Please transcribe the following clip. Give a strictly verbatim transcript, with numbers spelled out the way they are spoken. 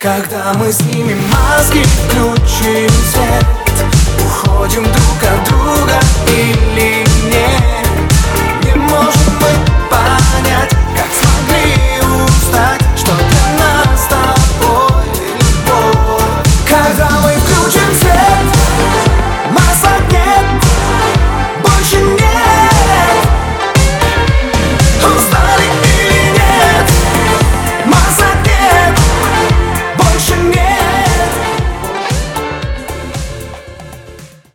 Когда мы снимем маски, включим свет, уходим друг от друга или нет?